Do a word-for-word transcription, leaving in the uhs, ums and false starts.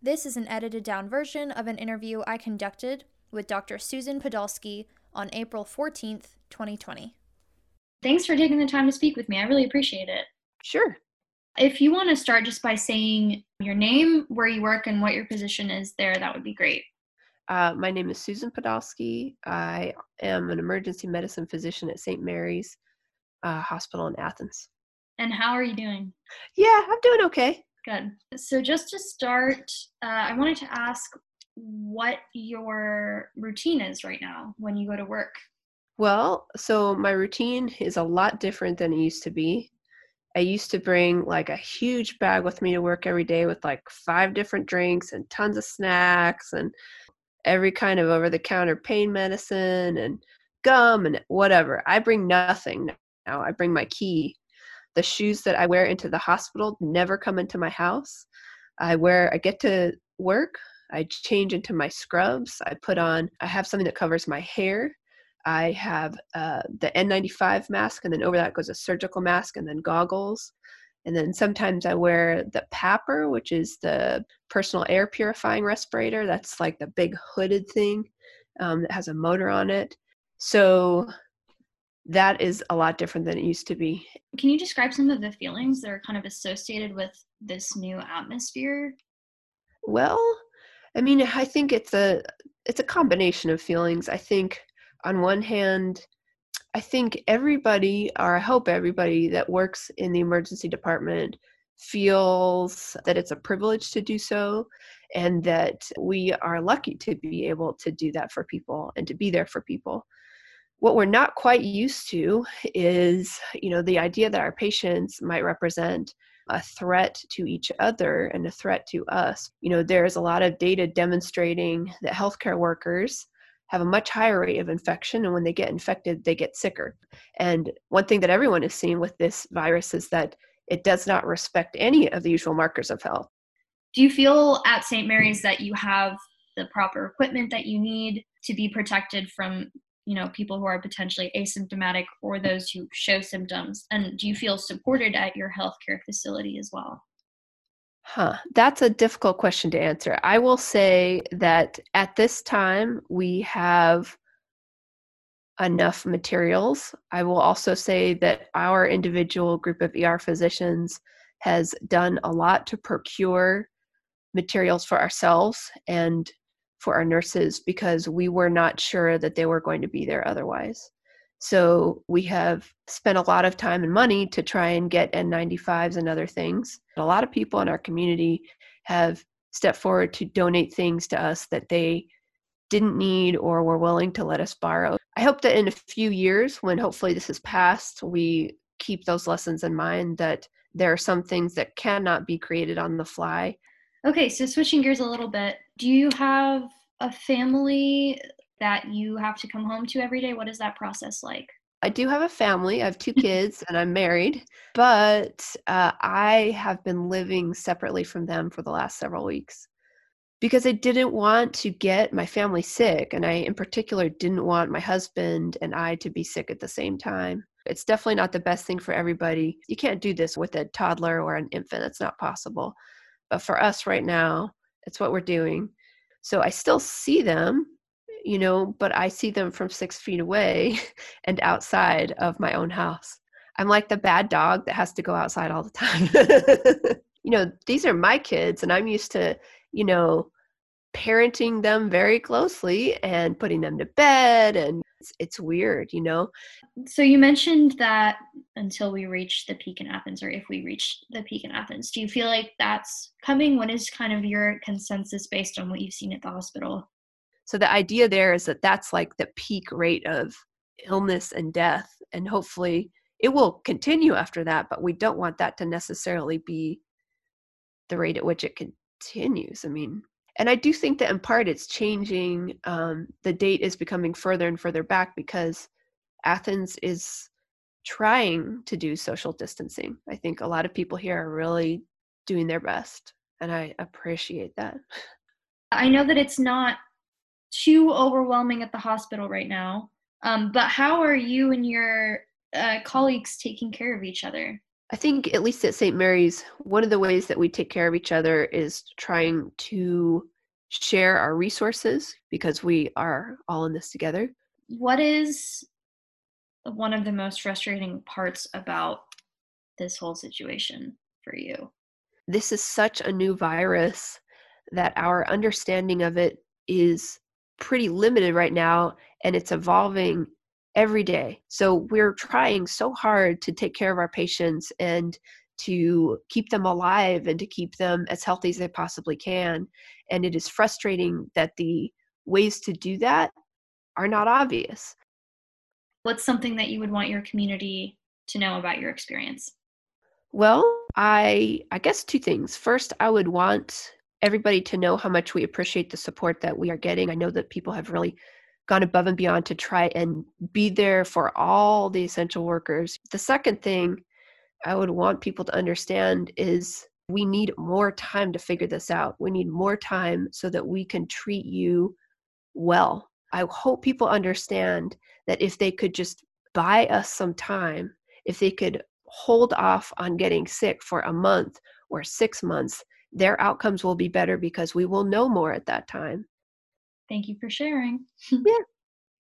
This is an edited down version of an interview I conducted with Doctor Susan Podolsky on April fourteenth, twenty twenty. Thanks for taking the time to speak with me. I really appreciate it. Sure. If you want to start just by saying your name, where you work, and what your position is there, that would be great. Uh, my name is Susan Podolsky. I am an emergency medicine physician at Saint Mary's uh, Hospital in Athens. And how are you doing? Yeah, I'm doing okay. Good. So just to start, uh, I wanted to ask what your routine is right now when you go to work. Well, so my routine is a lot different than it used to be. I used to bring like a huge bag with me to work every day with like five different drinks and tons of snacks and every kind of over-the-counter pain medicine and gum and whatever. I bring nothing now. I bring my key. The shoes that I wear into the hospital never come into my house. I wear, I get to work, I change into my scrubs. I put on, I have something that covers my hair. I have uh, the N ninety-five mask, and then over that goes a surgical mask and then goggles. And then sometimes I wear the PAPR, which is the personal air purifying respirator. That's like the big hooded thing um, that has a motor on it. So that is a lot different than it used to be. Can you describe some of the feelings that are kind of associated with this new atmosphere? Well, I mean, I think it's a it's a combination of feelings. I think on one hand, I think everybody, or I hope everybody that works in the emergency department feels that it's a privilege to do so, and that we are lucky to be able to do that for people and to be there for people. What we're not quite used to is, you know, the idea that our patients might represent a threat to each other and a threat to us. You know, there's a lot of data demonstrating that healthcare workers have a much higher rate of infection, and when they get infected, they get sicker. And one thing that everyone has seen with this virus is that it does not respect any of the usual markers of health. Do you feel at Saint Mary's that you have the proper equipment that you need to be protected from, you know, people who are potentially asymptomatic or those who show symptoms? And do you feel supported at your healthcare facility as well? Huh, that's a difficult question to answer. I will say that at this time, we have enough materials. I will also say that our individual group of E R physicians has done a lot to procure materials for ourselves and for our nurses because we were not sure that they were going to be there otherwise. So we have spent a lot of time and money to try and get N ninety-fives and other things. A lot of people in our community have stepped forward to donate things to us that they didn't need or were willing to let us borrow. I hope that in a few years, when hopefully this is past, we keep those lessons in mind that there are some things that cannot be created on the fly. Okay, so switching gears a little bit, do you have a family that you have to come home to every day? What is that process like? I do have a family. I have two kids and I'm married, but uh, I have been living separately from them for the last several weeks because I didn't want to get my family sick. And I, in particular, didn't want my husband and I to be sick at the same time. It's definitely not the best thing for everybody. You can't do this with a toddler or an infant. It's not possible. But for us right now, it's what we're doing. So I still see them, you know, but I see them from six feet away and outside of my own house. I'm like the bad dog that has to go outside all the time. You know, these are my kids, and I'm used to, you know, parenting them very closely and putting them to bed, and it's, it's weird, you know. So you mentioned that until we reach the peak in Athens, or if we reach the peak in Athens, do you feel like that's coming? What is kind of your consensus based on what you've seen at the hospital? So the idea there is that that's like the peak rate of illness and death, and hopefully it will continue after that, but we don't want that to necessarily be the rate at which it continues. I mean, and I do think that in part it's changing. Um, the date is becoming further and further back because Athens is trying to do social distancing. I think a lot of people here are really doing their best, and I appreciate that. I know that it's not too overwhelming at the hospital right now, um, but how are you and your uh, colleagues taking care of each other? I think, at least at Saint Mary's, one of the ways that we take care of each other is trying to share our resources because we are all in this together. What is one of the most frustrating parts about this whole situation for you? This is such a new virus that our understanding of it is pretty limited right now, and it's evolving every day. So we're trying so hard to take care of our patients and to keep them alive and to keep them as healthy as they possibly can. And it is frustrating that the ways to do that are not obvious. What's something that you would want your community to know about your experience? Well, I I guess two things. First, I would want everybody to know how much we appreciate the support that we are getting. I know that people have really gone above and beyond to try and be there for all the essential workers. The second thing I would want people to understand is we need more time to figure this out. We need more time so that we can treat you well. I hope people understand that if they could just buy us some time, if they could hold off on getting sick for a month or six months, their outcomes will be better because we will know more at that time. Thank you for sharing. Yeah.